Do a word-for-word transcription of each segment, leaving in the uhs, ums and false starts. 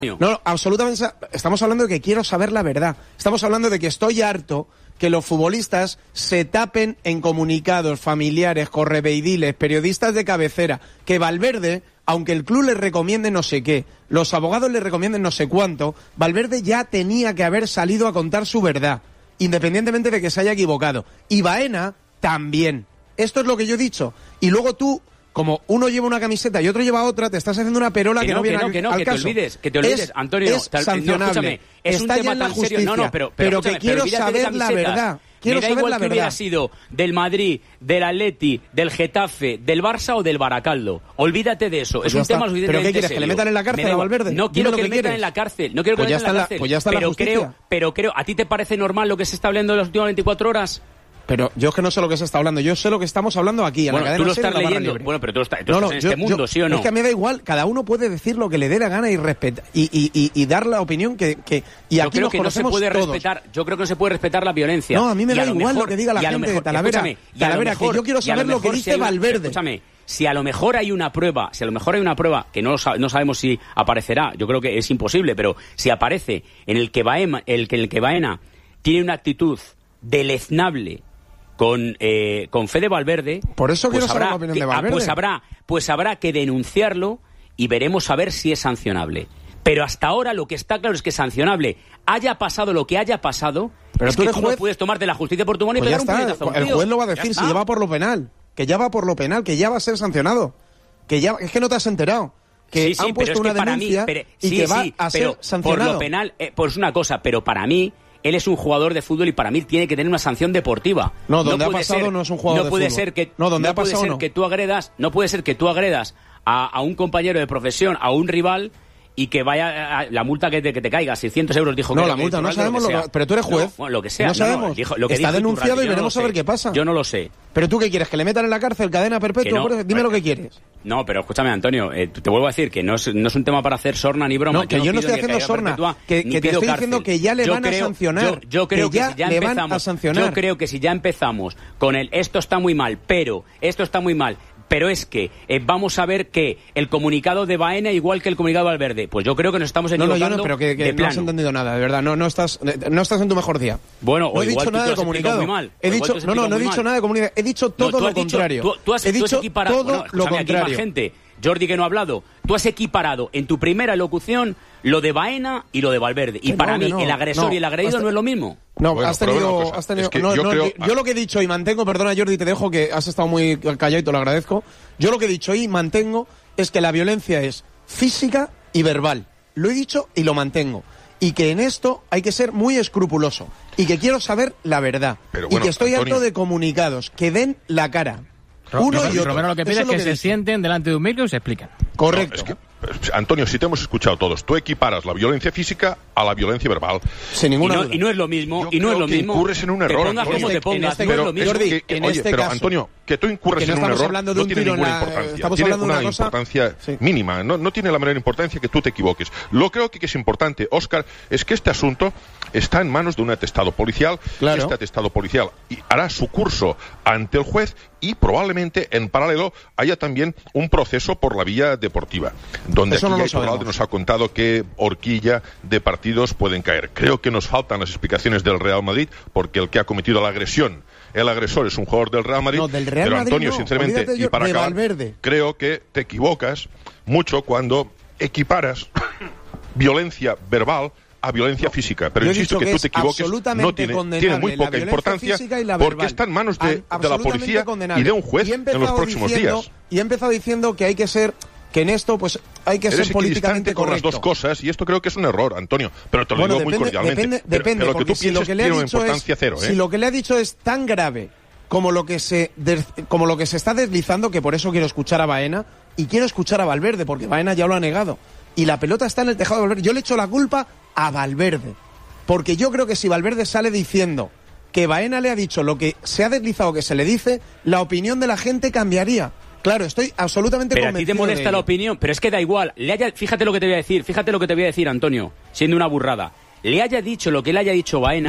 No, absolutamente. Estamos hablando de que quiero saber la verdad. Estamos hablando de que estoy harto que los futbolistas se tapen en comunicados familiares, correveidiles, periodistas de cabecera, que Valverde, aunque el club le recomiende no sé qué, los abogados le recomienden no sé cuánto, Valverde ya tenía que haber salido a contar su verdad, independientemente de que se haya equivocado. Y Baena también. Esto es lo que yo he dicho. Y luego tú, como uno lleva una camiseta y otro lleva otra, te estás haciendo una perola que, que no, no viene que no, que no, al que caso. te olvides, que te olvides, es, Antonio. Es tal, sancionable. No, es Está un tema ya en la tan justicia, serio. No, no, pero, pero, pero que quiero pero saber la verdad. Quiero Me da saber igual la que verdad. hubiera sido del Madrid, del Atleti, del Getafe, del Barça o del Baracaldo. Olvídate de eso. Pues es un está. tema suficientemente ¿Pero qué quieres? serio. ¿Que le metan en la cárcel a Valverde? No quiero Dime que lo le que metan quieres. en la cárcel. No quiero que pues le ya metan en la está cárcel. Pues ya está pero la justicia. creo, pero creo, ¿a ti te parece normal lo que se está hablando en las últimas veinticuatro horas? Pero yo es que no sé lo que se está hablando, yo sé lo que estamos hablando aquí, en bueno, la cadena tú lo SER, estás la barra leyendo. libre. Bueno, pero tú, estás, tú no, no, estás en yo, este mundo, yo, ¿sí o no? Es que a mí me da igual, cada uno puede decir lo que le dé la gana y respeta, y, y, y, y dar la opinión que, que y yo aquí creo nos que no se conocemos puede todos. respetar, yo creo que no se puede respetar la violencia. No, a mí me y da a lo igual mejor, lo que diga la y a lo gente mejor, de Talavera, escúchame, y a lo Talavera, mejor- que yo quiero y a lo saber lo que mejor si dice hay una- Valverde. Escúchame, si a lo mejor hay una prueba, si a lo mejor hay una prueba que no, lo sa- no sabemos si aparecerá, yo creo que es imposible, pero si aparece en el que Baena, el que el que Baena tiene una actitud deleznable con eh, con Fede Valverde, por eso pues quiero saber habrá la opinión que, de ah, Valverde. pues habrá pues habrá que denunciarlo y veremos a ver si es sancionable. Pero hasta ahora lo que está claro es que es sancionable. Haya pasado lo que haya pasado, pero es tú que eres tú juez. no puedes tomarte la justicia por tu mano y Pues ya pegar un está, puñetazo a un el tío. juez lo va a Ya decir si está. ya va por lo penal, que ya va por lo penal, que ya va a ser sancionado, que ya es que no te has enterado. Que sí, sí, han puesto pero es una que para denuncia mí, pero, y sí, que va sí, a pero ser sancionado. por lo penal, eh, pues una cosa, pero para mí él es un jugador de fútbol y para mí tiene que tener una sanción deportiva. No, donde no ha puede pasado ser, no es un jugador no de puede fútbol. Ser que, no, donde no ha puede pasado ser no. que tú agredas, no puede ser que tú agredas a, a un compañero de profesión, a un rival y que vaya a, la multa que te, que te caiga, seiscientos euros dijo no, que la era, multa, que no sabemos, lo lo que, pero tú eres juez. No, bueno, lo que sea. No sabemos. No, no, dijo, lo que está dijo denunciado Iturralde, y veremos no a ver sé. qué pasa. Yo no lo sé. Pero tú qué quieres, que le metan en la cárcel, cadena perpetua, no, por eso, dime lo que quieres. No, pero escúchame, Antonio, eh, te vuelvo a decir que no es, no es un tema para hacer sorna ni broma. No, que yo, yo no estoy haciendo sorna, perpetua, que, que te estoy cárcel. diciendo que ya le yo van creo, a sancionar. Yo, yo creo que ya, que si ya le empezamos, van a sancionar. Yo creo que si ya empezamos con el esto está muy mal, pero esto está muy mal, pero es que eh, vamos a ver que el comunicado de Baena igual que el comunicado de Valverde, pues yo creo que nos estamos No, equivocando. no, yo no, pero que, que de no plano. has entendido nada, de verdad. No, no estás, no estás en tu mejor día. Bueno, no o he igual dicho tú nada te de has explicado comunicado. muy mal. He O igual dicho, tú has no, no, no he explicado dicho muy nada de comunicado. He dicho todo No, tú lo has dicho- contrario. tú, tú has, he tú has dicho equiparado, todo bueno, lo escúchame, aquí hay contrario. más gente. Jordi, que no ha hablado. Tú has equiparado en tu primera locución lo de Baena y lo de Valverde. Y Que para no, mí, que no. el agresor No, y el agredido hasta- no es lo mismo. No, Bueno, has pero tenido, una cosa, has tenido es que no, yo no, creo- yo, yo lo que he dicho y mantengo, perdona Jordi, te dejo que has estado muy callado y te lo agradezco. Yo lo que he dicho y mantengo es que la violencia es física y verbal. Lo he dicho y lo mantengo. Y que en esto hay que ser muy escrupuloso. Y que quiero saber la verdad. Pero y bueno, que estoy Antonio- harto de comunicados que den la cara. Ro- Uno Roberto, y otro. Romero lo que pide Eso es que lo se he dicho. sienten delante de un micro y se explican. Correcto. No, es que, eh, Antonio, si te hemos escuchado todos, tú equiparas la violencia física a la violencia verbal. Sin Y ninguna no, duda. y no es lo mismo. Yo y no es creo lo que mismo. incurres en un Te error, pongas Antonio. como te En pongas. este- no es Pero, lo es mismo. Jordi, que, en oye, este pero caso, Antonio, que tú incurres que no en un estamos error hablando de no un tiene tiro en ninguna la- importancia. estamos Tiene hablando de una una cosa- importancia Sí. mínima. No, no tiene la menor importancia que tú te equivoques. Lo creo que es importante, Óscar, es que este asunto está en manos de un atestado policial. Claro. Este atestado policial y hará su curso ante el juez y probablemente en paralelo haya también un proceso por la vía deportiva, donde Eso aquí no lo ya Iturralde sabemos. nos ha contado qué horquilla de partidos pueden caer. Creo que nos faltan las explicaciones del Real Madrid, porque el que ha cometido la agresión, el agresor es un jugador del Real Madrid. No, del Real pero Madrid Antonio, no. sinceramente, Olvídate y yo- para de acabar, Valverde. creo que te equivocas mucho cuando equiparas violencia verbal a violencia No, física. Pero yo he insisto dicho que, que tú te es equivoques, absolutamente no tiene, condenable tiene muy la poca violencia importancia física y la porque verbal. está en manos de, An- de la absolutamente policía condenable. y de un juez Y he en los empezado próximos diciendo- días. Y he empezado diciendo que hay que ser, que en esto pues hay que Eres ser políticamente equidistante con correcto. las dos cosas y esto creo que es un error, Antonio. Pero te lo Bueno, digo muy depende, cordialmente. depende, pero, depende, pero lo que porque tú si lo pienses que le ha tiene una dicho importancia es, cero, ¿eh? si lo que le ha dicho es tan grave como lo que se des- como lo que se está deslizando, que por eso quiero escuchar a Baena y quiero escuchar a Valverde, porque Baena ya lo ha negado. Y la pelota está en el tejado de Valverde. Yo le echo la culpa a Valverde, porque yo creo que si Valverde sale diciendo que Baena le ha dicho lo que se ha deslizado que se le dice, la opinión de la gente cambiaría. Claro, estoy absolutamente Pero a ti convencido te molesta de la ello. opinión, pero es que da igual. Le haya, fíjate lo que te voy a decir, fíjate lo que te voy a decir, Antonio, siendo una burrada. Le haya dicho lo que le haya dicho Baena, No.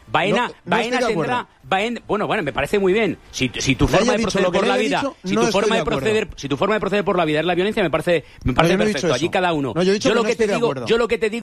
Baena, No- no Baena estoy de tendrá... acuerdo. Baena, bueno, bueno, me parece muy bien. Si, si tu Le haya forma de dicho proceder lo que por le la haya vida, dicho, si no tu estoy forma de de acuerdo. proceder, si tu forma de proceder por la vida es la violencia, me parece, me No, parece yo no he dicho perfecto. eso. Allí cada uno. No, yo he dicho que lo no que te estoy de digo, acuerdo. yo lo que te digo